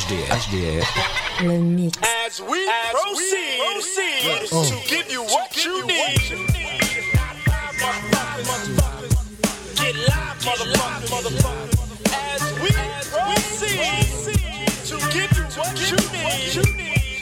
HDR. Le mix. As we proceed to give you what you need. Get live, motherfucker. As we proceed to give you what you need.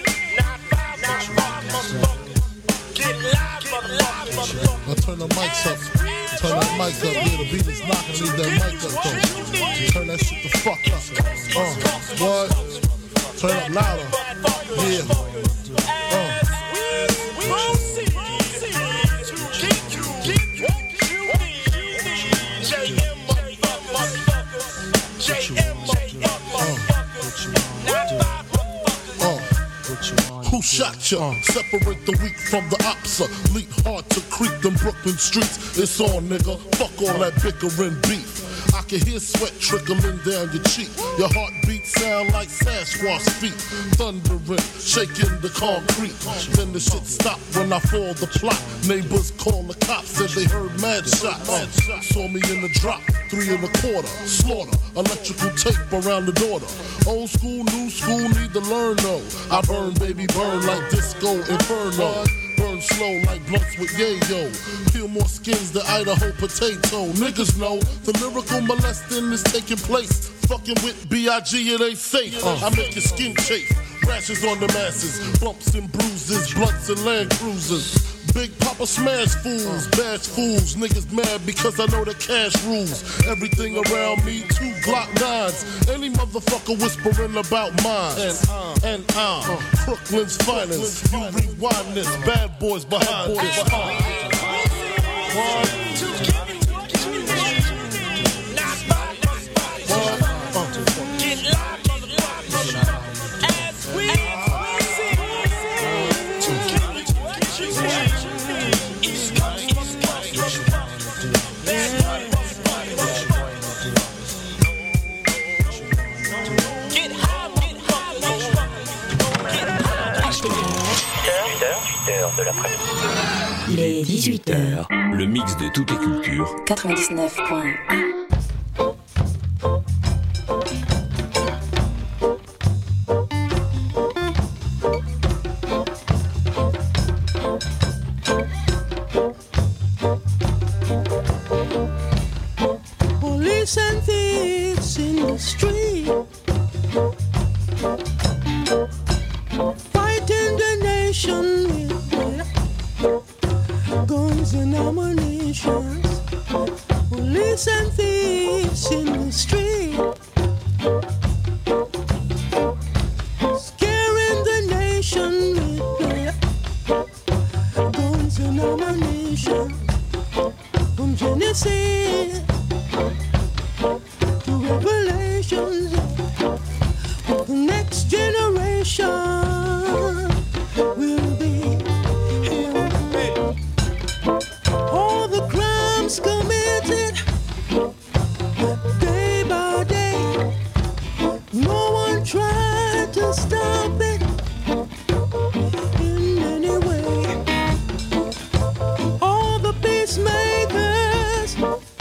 Get live, motherfucker. Now turn the mics up. Turn that mic up. Yeah, the beat is knocking. Leave that mic up though. Turn that shit the fuck up. What? Turn up louder. Yeah. Who shot ya? Separate the weak from the opsa. Leap hard to creep them Brooklyn streets. It's on, nigga. Fuck all that bickering beef. I can hear sweat trickling down your cheek. Your heartbeat sound like Sasquatch feet. Thundering, shaking the concrete. Then the shit stop when I fall the plot. Neighbors call the cops, said they heard mad shots. Saw me in the drop, 3 1/4. Slaughter, electrical tape around the daughter. Old school, new school, need to learn though. I burn, baby, burn like disco inferno. Burn slow like blunts with yayo. Peel more skins than Idaho potato. Niggas know the lyrical molesting is taking place. Fucking with B.I.G. it ain't safe. I make your skin chafe. Rashes on the masses. Bumps and bruises. Blunts and Land Cruisers. Big Papa smash fools, bash fools. Niggas mad because I know the cash rules. Everything around me, 2 Glock 9s. Any motherfucker whispering about mine. And I'm Brooklyn's finest. You rewind this, bad boys behind this. De l'après-midi. Il est 18h. Le mix de toutes les cultures. 99.1. Police and thieves in the street, fighting the nation with guns and ammunition. Police and thieves in the street, scaring the nation with guns and ammunition. From Genesis to Revelations, the next generation will be here. All the crimes committed day by day, no one tried to stop it in any way. All the peacemakers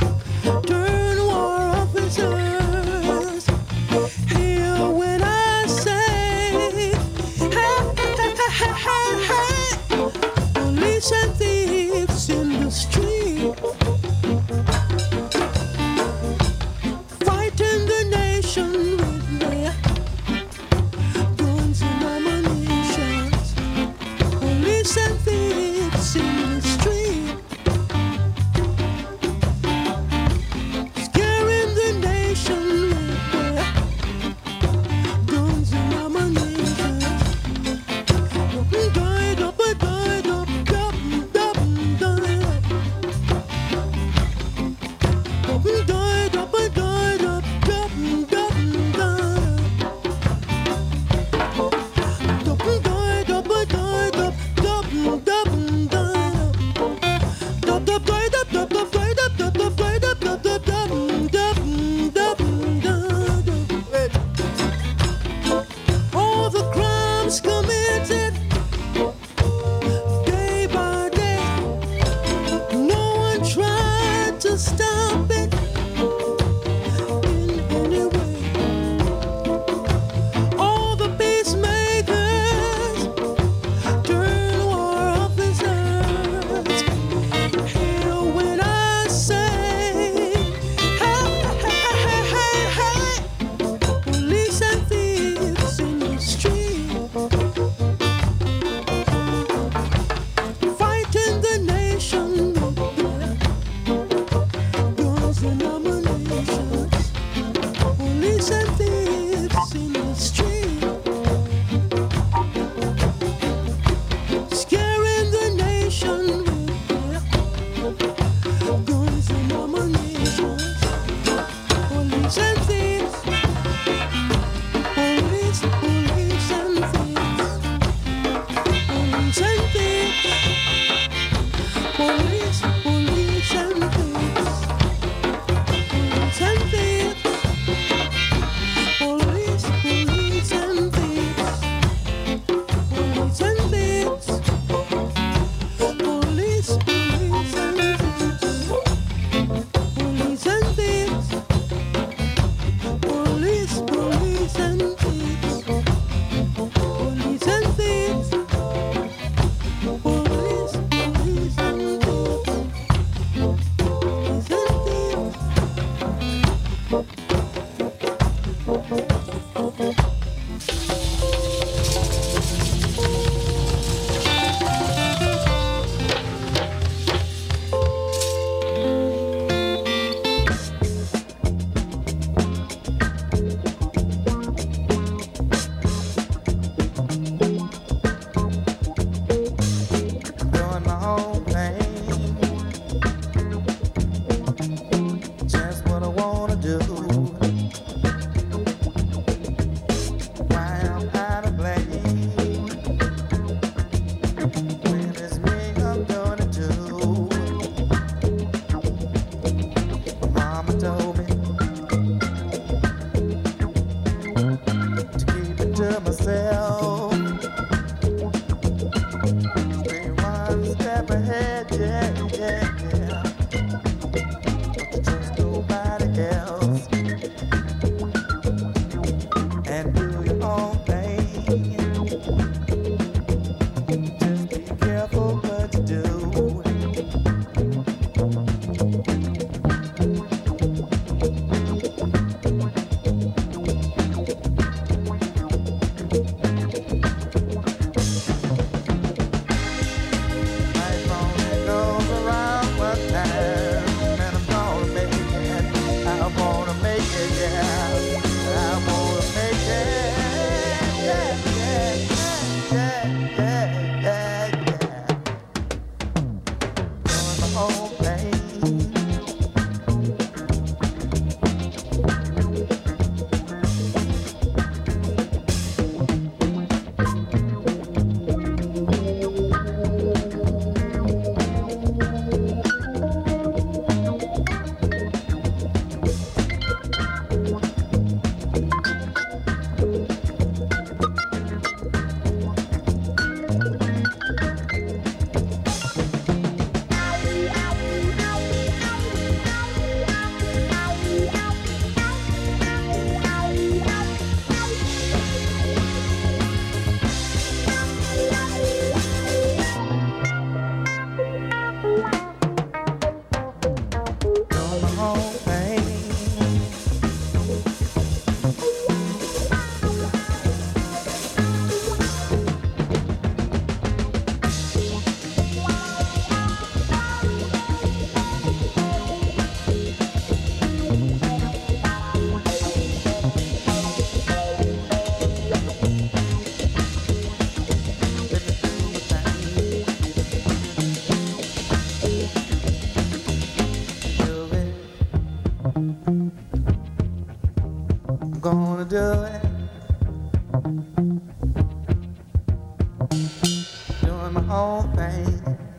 own thing.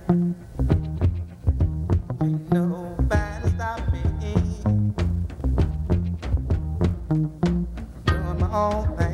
Ain't nobody stop me. Doing my own thing.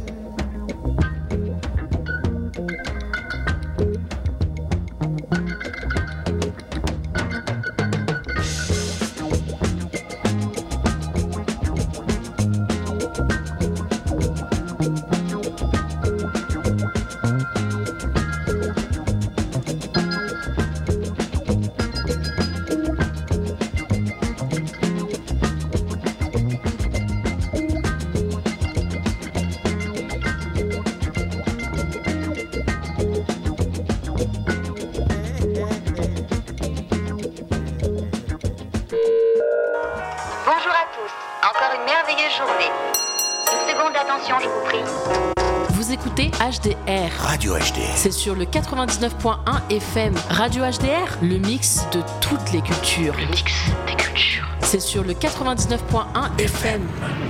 Vous écoutez HDR. Radio HDR. C'est sur le 99.1 FM. Radio HDR, le mix de toutes les cultures. Le mix des cultures. C'est sur le 99.1 FM.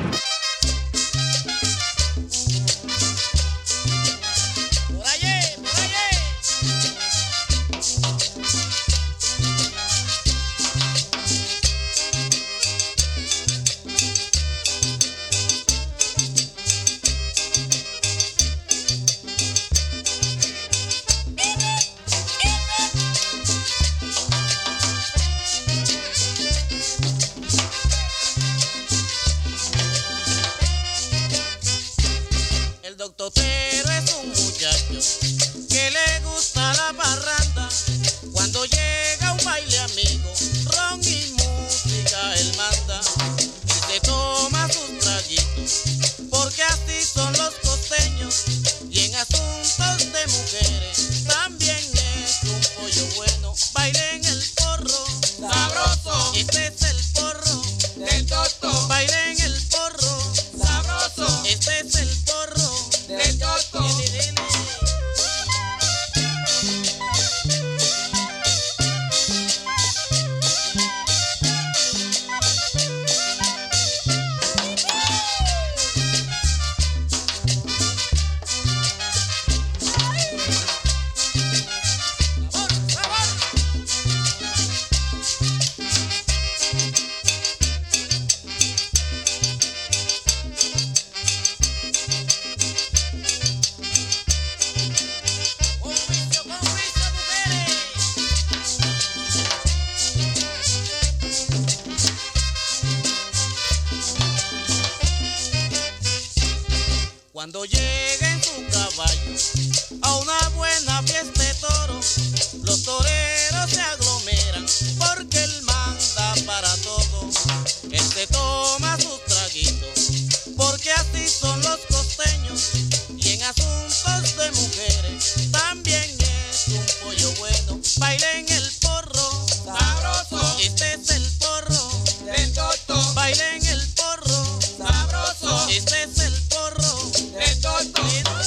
Cuando llega en su caballo a una buena fiesta de toros, los toreros se aglomeran porque él manda para todo. Él se toma sus traguitos porque así son los costeños, y en asuntos de mujeres también es un pollo bueno. Bailen el porro sabroso, este es el porro del Toto. Bailen el porro sabroso, este es el porro del Toto.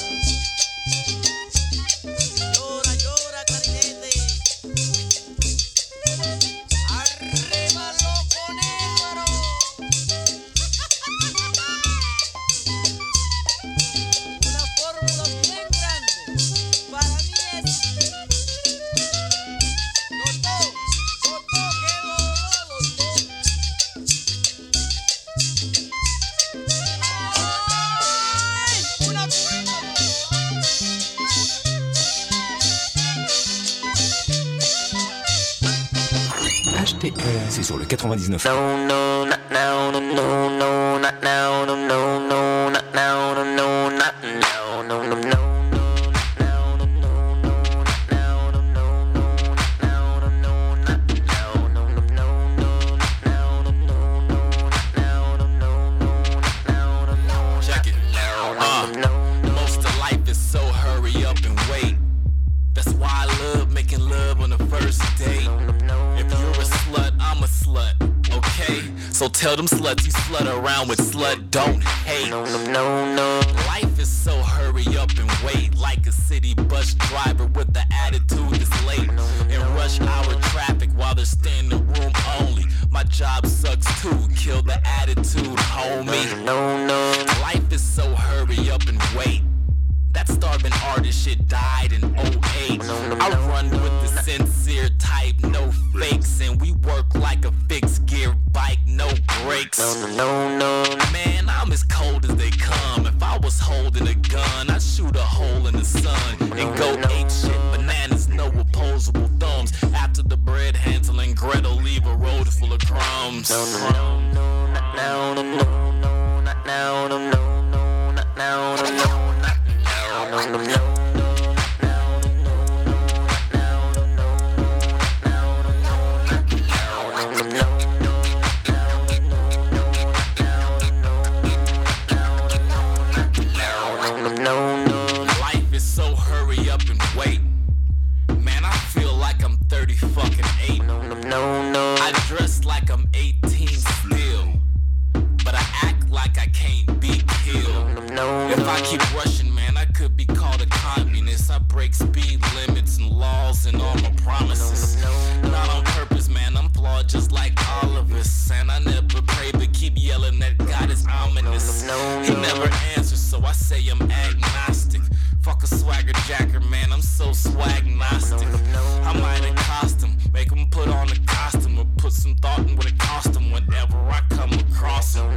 Llora, llora, carinete. Arriba loco negro. Una fórmula bien grande. Para mí es Toto, Toto, que Toto. ¡Ay! Una prueba. HDR. C'est sur le 99. No, no, not now, no, no, no, not now, no, no, no, not now, no, no, not now, no, no, no. Check it. Most of life is so hurry up and wait. That's why I love making love on the first date. If you're a slut, I'm a slut, okay? So tell them sluts you slut around with slut, don't hate. No, no, no, no. Life is so hurry up and wait, like a city bus driver with the attitude that's late. In rush hour traffic while they're staying in the room only. My job sucks too, kill the attitude, homie. No, no. Life is so hurry up and wait. That starving artist shit died in 08. I run with the sincere type, no fakes, and we work like a fixed gear bike, no brakes. Man, I'm as cold as they come. If I was holding a gun, I'd shoot a hole in the sun and go ape shit. Bananas, no opposable thumbs. After the bread, Hansel and Gretel leave a road full of crumbs. Life is so hurry up and wait. Man, I feel like I'm 30 fucking 8. I dress like I'm 18 still, but I act like I can't be killed. If I keep rushing, man, I could be called a communist. I break speed limits and laws and all my promises. Not on purpose, man, I'm flawed just like all of us. And I never pray, but keep yelling that God is ominous. He never answers, so I say I'm agnostic. Fuck a swagger jacker, man, I'm so swagnostic. I might accost him, make him put on a costume, or put some thought in what it cost him whenever I come across him.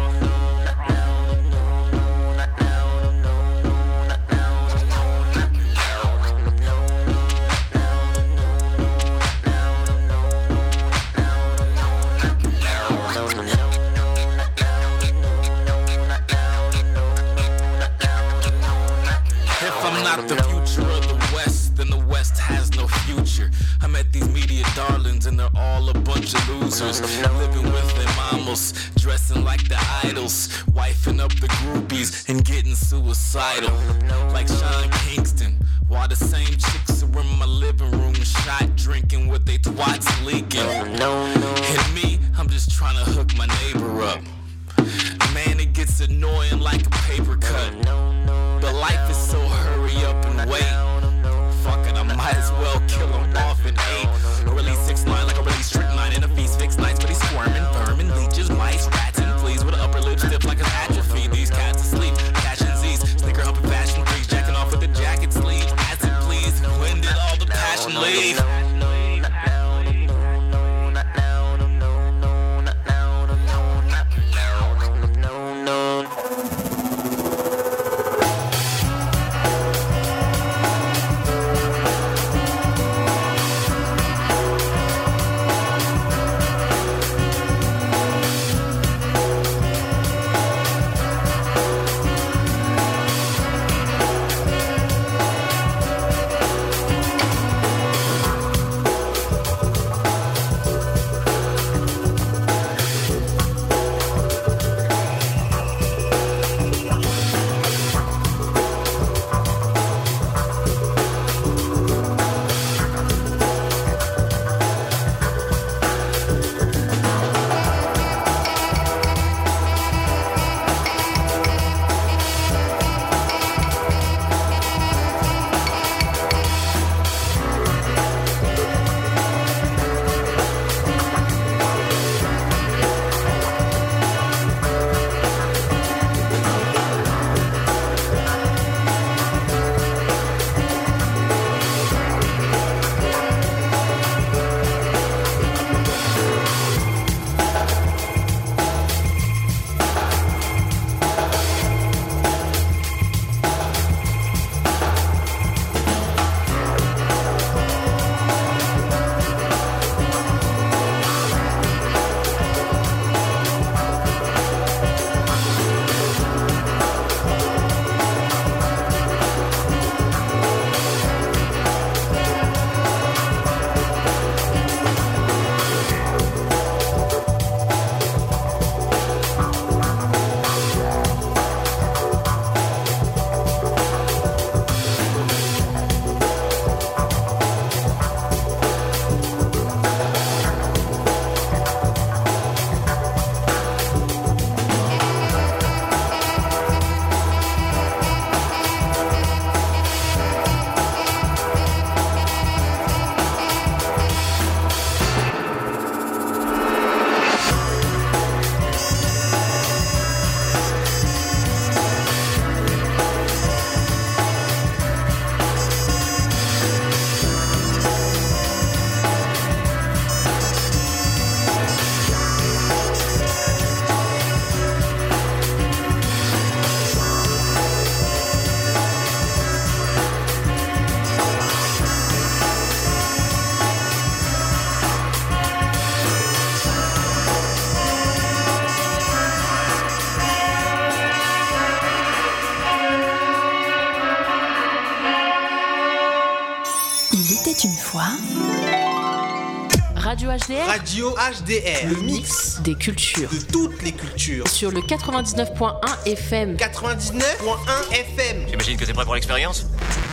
Not the future of the West, then the West has no future. I met these media darlings and they're all a bunch of losers. Living with their mamas, dressing like the idols, wifing up the groupies and getting suicidal. Like Sean Kingston, while the same chicks are in my living room, shot drinking with they twats leaking. And me, I'm just trying to hook my neighbor up. Man, it gets annoying like a paper cut. But life is so hurry up and wait. Fuck it, I might as well kill him off in 8. Or release 6 line like a release strychnine in a feast. Fixed nights, but he's squirming, vermin, leeches, mice, rats, and fleas with an upper lip stiff like an atrophy. These cats asleep, catching Z's, sneaker humping fashion freaks, jacking off with the jacket sleeve. Acid please, when did all the passion leave? Il était une fois. Radio HDR. Radio HDR. Le mix des cultures. De toutes les cultures. Sur le 99.1 FM. 99.1 FM. J'imagine que t'es prêt pour l'expérience ?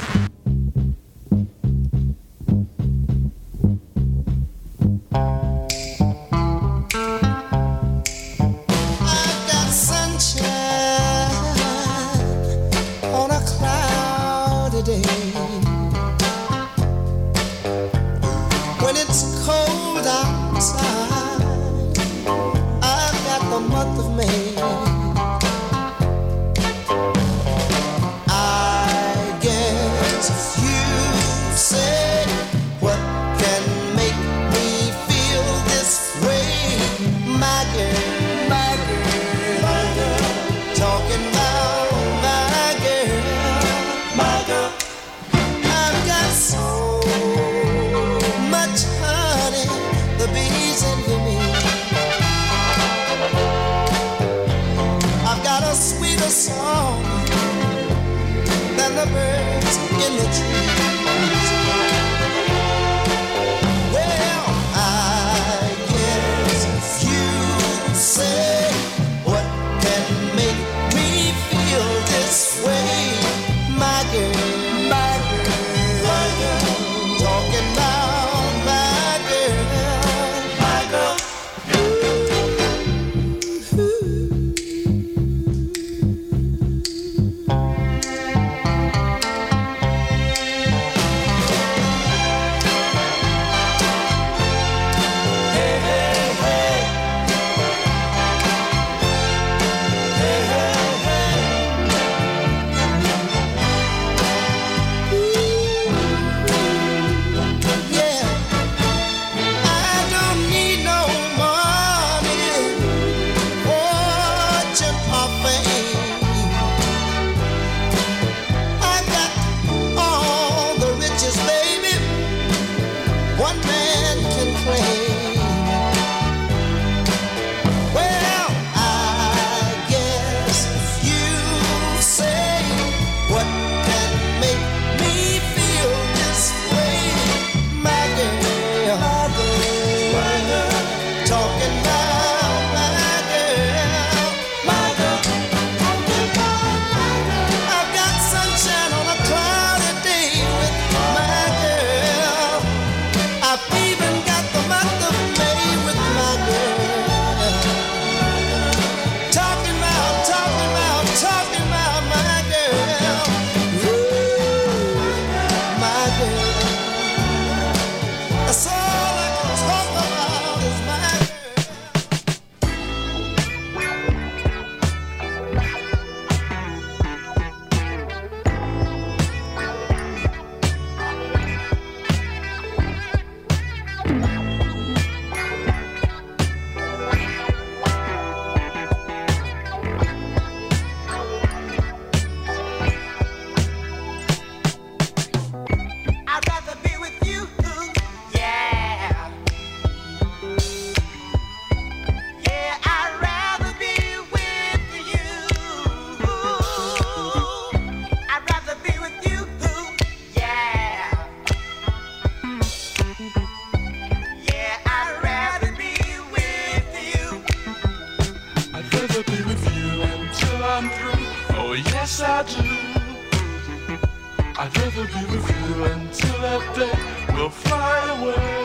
I'd rather be with you until that day will fly away.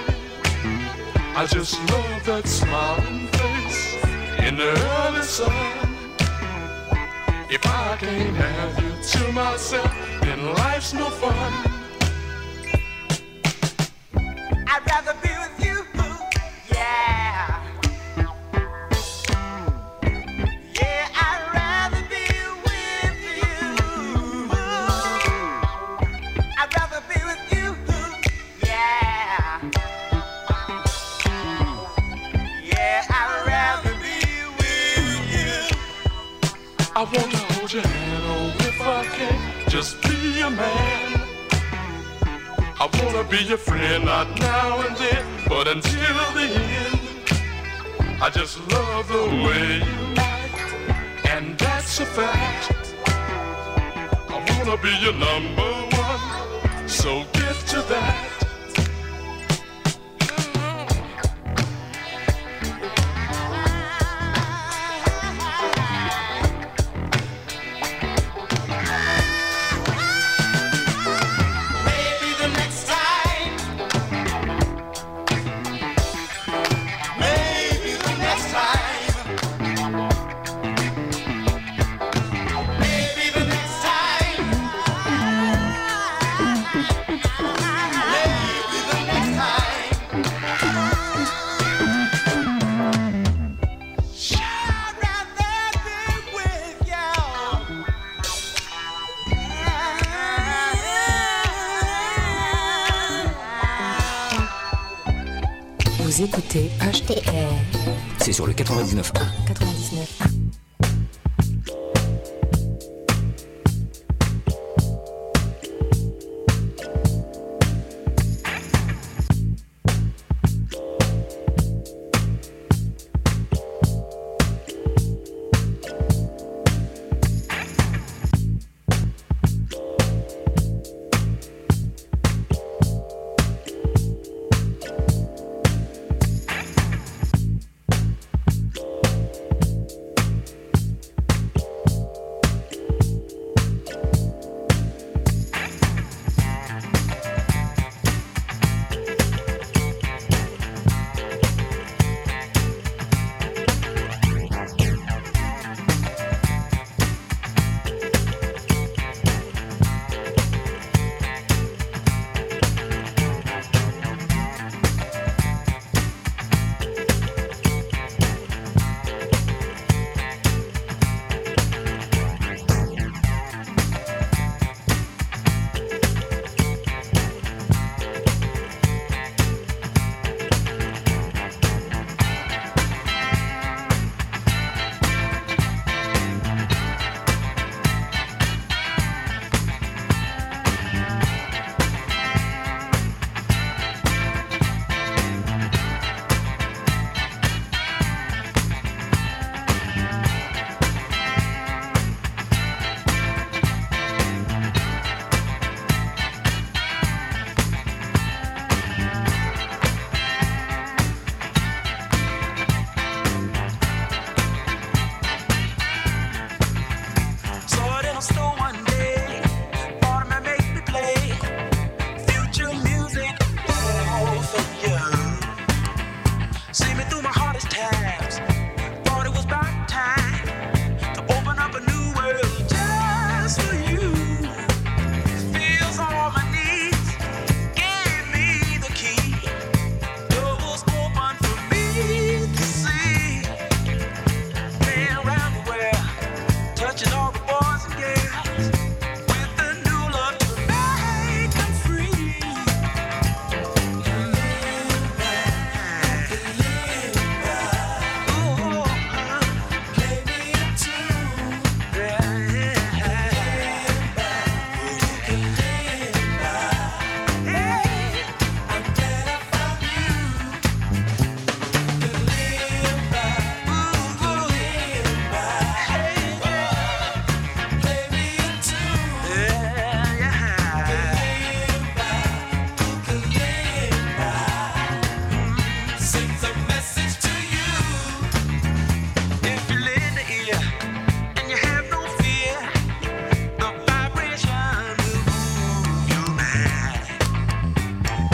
I just love that smiling face in the early sun. If I can't have you to myself, then life's no fun. I'd rather be with you, yeah. Yeah, I'd rather be with you. I'd rather be with you, yeah. Yeah, I'd rather be with you. I want to hold your hand, oh, if I can, just be a man. I wanna be your friend, not now and then, but until the end. I just love the way you act, and that's a fact. I wanna be your number one, so get to that. Vous écoutez HDR. C'est sur le 99.1. 99.